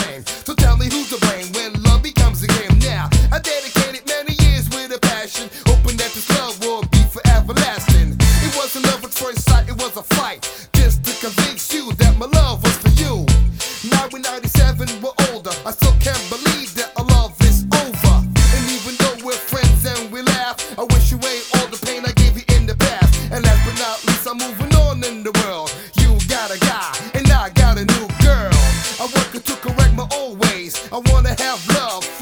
same. So tell me who's to blame when love becomes a game. Now I dedicated many years with a passion, hoping that this love will be forever lasting. It wasn't love at first sight, it was a fight, just to convince you that my love was for you. Now we're 97, we're older, I still can't believe that our love is over. And even though we're friends and we laugh, I wish away all the pain I gave you in the past. And last but not least, I'm moving on in the world. You got a guy, and I got a new girl. I'm working to correct my old ways. I wanna have love